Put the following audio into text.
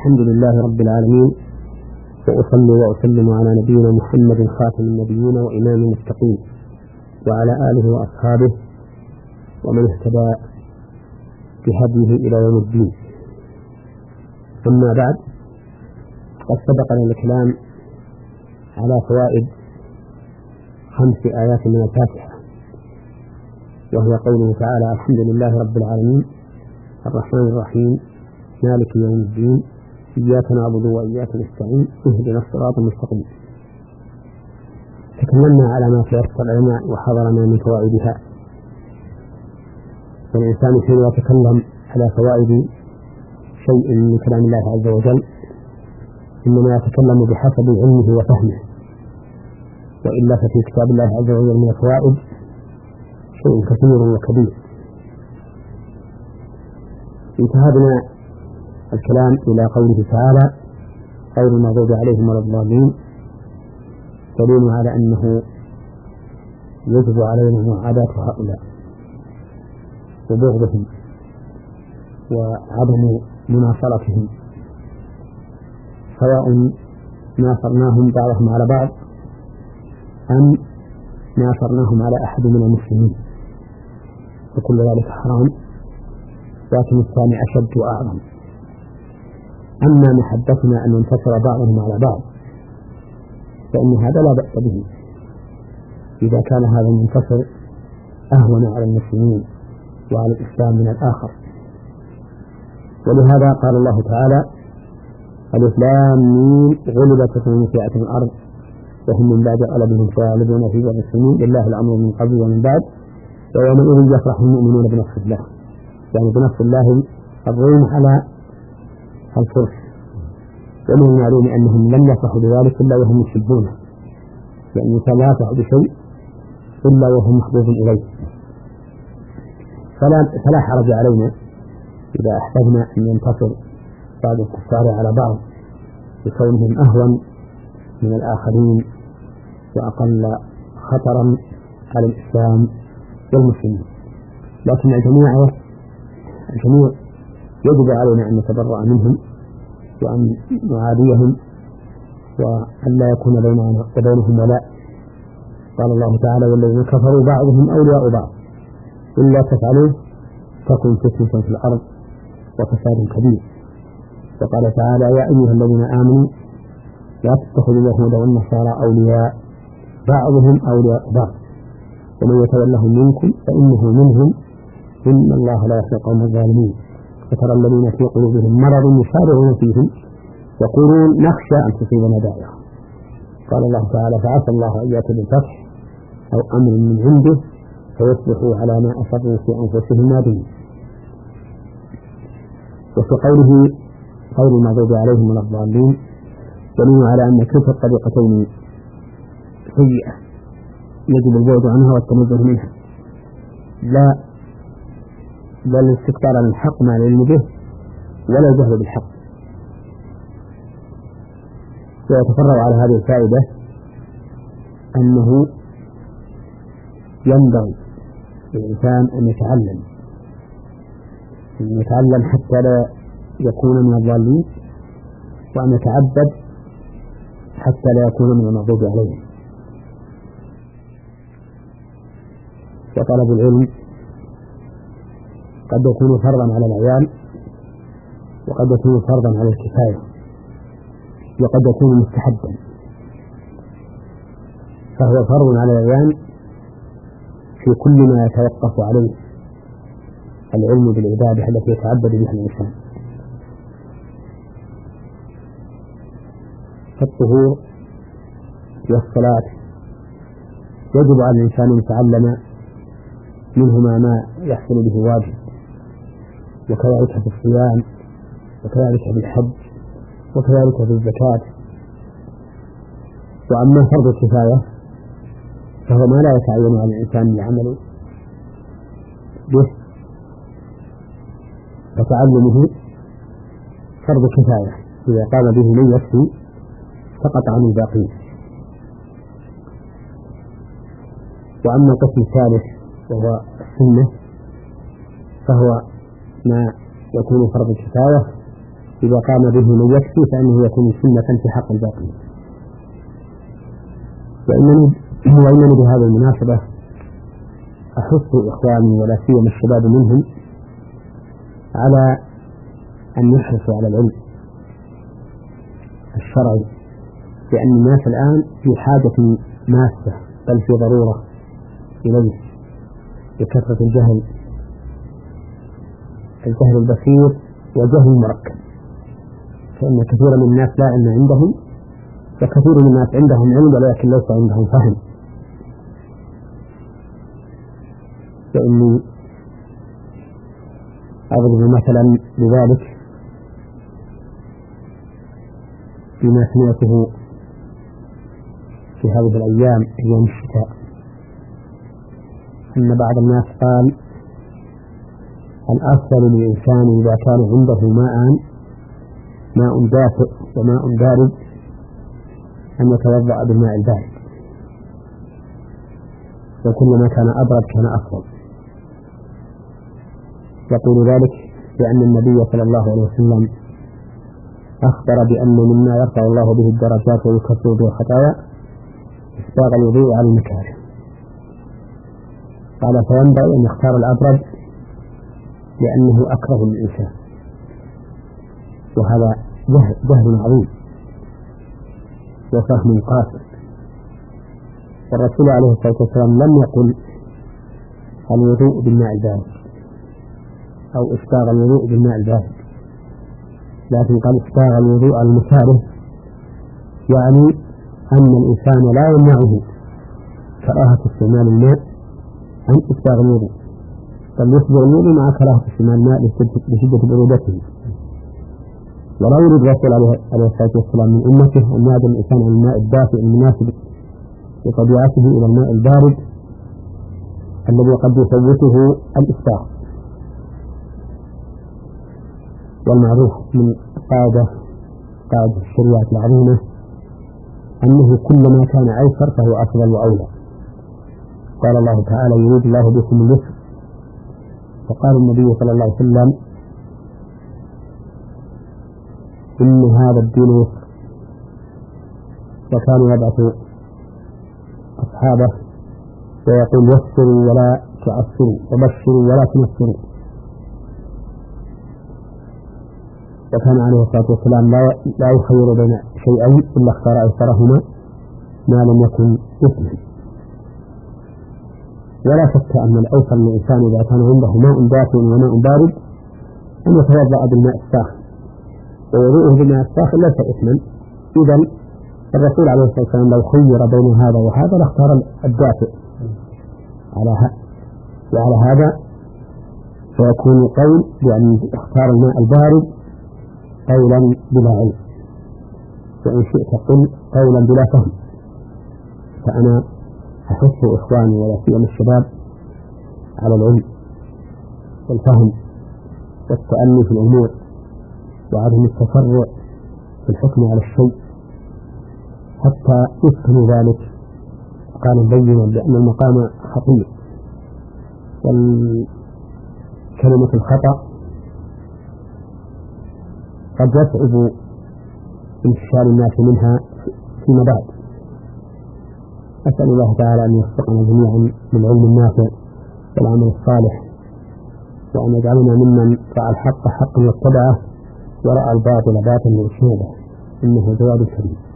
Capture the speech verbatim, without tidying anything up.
الحمد لله رب العالمين، وأصلي وأسلم على نبينا محمد خاتم النبيين وإمام المتقين، وعلى آله وأصحابه ومن اهتدى بهديه إلى يوم الدين. أما بعد، قد سبقنا الكلام على فوائد خمس آيات من الفاتحة، وهي قوله تعالى: الحمد لله رب العالمين الرحمن الرحيم مالك يوم الدين إياك نعبد وإياك نستعين اهدنا الصراط المستقيم. تكلمنا على ما تيسر لنا وحضرنا من فوائدها، والإنسان حين يتكلم على فوائد شيء من كلام الله عز وجل إنما يتكلم بحسب علمه وفهمه، وإلا ففي كتاب الله عز وجل من الفوائد شيء كثير وكبير. انتهى بنا الكلام إلى قوله تعالى: غير المغضوب عليهم ولا الضالين، دليل على أنه يجب علينا معاداة هؤلاء وبغضهم وعدم مناصرتهم، سواء ناصرناهم بعضهم على بعض أم ناصرناهم على أحد من المسلمين، وكل ذلك حرام، لكن الثاني أشد وأعظم. أما محبتنا أن ينتصر بعضهم على بعض فإن هذا لا بأس به إذا كان هذا المنتصر أهون على المسلمين وعلى الإسلام من الآخر. ولهذا قال الله تعالى: ألف لام ميم غلبت الروم في أدنى الأرض وهم من بعد غلبهم سيغلبون في بضع سنين لله الأمر من قبل ومن بعد ويومئذ يفرح المؤمنون بنصر الله، يعني بنصر الله الروم على الفرس. ومن المعلوم أنهم لم يفرحوا بذلك إلا وهم يحبونه، لأن الإنسان لا يفرح بشيء إلا وهم محبوب إليه. فلا, فلا حرج علينا إذا أحببنا أن ينتصر بعض الكفار على بعض بكونهم أهون من الآخرين وأقل خطرا على الإسلام والمسلمين. لكن الجميع الجميع يجب علينا أن نتبرأ منهم وأن نعاديهم وأن لا يكون بيننا وبينهم ولاء. قال الله تعالى: والذين كفروا بعضهم أولياء بعض إلا تفعلوه تكن فتنة في الأرض وفساد كبير. وقال تعالى: يا أيها الذين آمنوا لا تتخذوا اليهود والنصارى أولياء بعضهم أولياء بعض ومن يتولهم منكم فإنه منهم إن الله لا يهدي القوم الظالمين. فترى الذين في قلوبهم مرض يسارعون فيهم يقولون نخشى أن تصيبنا دائرة. قال الله تعالى: فعسى الله أن يأتي بالفتح أو أمر من عنده فيصبحوا على ما أسروا في أنفسهم نادمين. وفي قوله غير المغضوب عليهم ولا الضالين دليل على أن كلتا الطريقتين سيئة يجب البعد عنها والتنزه منها، لا لا الاستكبار عن الحق مع العلم به ولا الجهل بالحق. ويتفرع على هذه الفائدة أنه ينبغي للإنسان أن يتعلم أن يتعلم حتى لا يكون من الضالين، وأن يتعبد حتى لا يكون من المغضوب عليهم. وطلب العلم قد يكون فرضا على العيال، وقد يكون فرضا على الكفاية، وقد يكون مستحبا. فهو فرض على العيال في كل ما يتوقف عليه العلم بالعبادة التي يتعبد بها الإنسان، كالطهور والصلاة. يجب على الإنسان أن يتعلم منهما ما يحصل به واجب، وكذلك في الصيام، وكذلك في الحج، وكذلك في الزكاة. وأما فرض الكفاية فهو ما لا يتعين على الإنسان العمل به، فتعلمه فرض كفاية إذا قام به من يكفي سقط عن الباقين. وأما القسم الثالث وهو السنة فهو ما يكون فرض كفاية إذا قام به من يكفي فإنه يكون سنة في حق الباقي. وإنني, وإنني بهذه المناسبة أحث إخواني ولا سيما الشباب منهم على أن يحرصوا على العلم الشرعي، لأن الناس الآن في حاجة ماسة بل في ضرورة إليه بكثرة الجهل الجهل البسيط وجهل المركب. فإن كثيرا من الناس لا علم عندهم، وكثير من الناس عندهم علم ولكن ليس عندهم فهم. فإني أضرب مثلا لذلك بما سمعته في هذه الأيام أيام الشتاء، أن بعض الناس قال الأفضل للإنسان إذا كان عنده ماء ماء دافئ وماء بارد أن يتوضأ بالماء البارد، وكلما كان أبرد كان أفضل. يقول ذلك لأن النبي صلى الله عليه وسلم أخبر بأن مما يرفع الله به الدرجات ويكفر به الخطايا إسباغ الوضوء على المكاره. قال فينبغي أن يختار الأبرد لأنه أكره للإنسان، وهذا جهل عظيم وفهم قاصر. والرسول عليه الصلاة والسلام لم يقل الوضوء بالماء البارد أو إسباغ الوضوء بالماء البارد، لكن قال إسباغ الوضوء على المكاره، يعني أن الإنسان لا يمنعه كراهة استعمال الماء عن إسباغ الوضوء، بل يسبغ الوضوء مع كراهة استعمال الماء لشدة برودته. ولا يريد الرسول عليه الصلاة والسلام من أمته أن يعدل الإنسان عن الماء الدافئ المناسب لطبيعته إلى الماء البارد الذي قد يفوته الإسباغ. والمعروف من قاعدة قاعدة الشريعة العظيمة أنه كلما كان أيسر فهو أفضل وأولى. قال الله تعالى يريد الله بكم اليسر، وقال النبي صلى الله عليه وسلم إن هذا الدين يسر، وكان يبعث أصحابه ويقول يسروا ولا تعسروا وبشروا ولا تنفروا. وكان عليه الصلاة والسلام لا يخير بين شيئين إلا اختار أيسرهما ما لم يكن إثما. ولا شك أن الأيسر للإنسان إذا كان عنده ماء دافئ وماء بارد أن يتوضأ بالماء الساخن، ووضوءه بالماء الساخن ليس إثما. إذن الرسول عليه الصلاة والسلام لو خير بين هذا وهذا لاختار الدافئ على هذا، وعلى هذا فيكون القول بأن اختار الماء البارد قولا بلا علم، وإن شئت قل قولا بلا فهم. فأنا أحث إخواني ولا سيما الشباب على العلم والفهم والتأني في الأمور وعدم التسرع في الحكم على الشيء حتى يفهم ذلك قال بينا بأن المقام خطير، والكلمة الخطأ قد يصعب انتشار الناس منها فيما بعد. أسأل الله تعالى أن يوفقنا جميعا للعلم النافع والعمل الصالح، وأن يجعلنا ممن رأى الحق حقا واتبعه ورأى الباطل باطلا واجتنبه، إنه جواد كريم.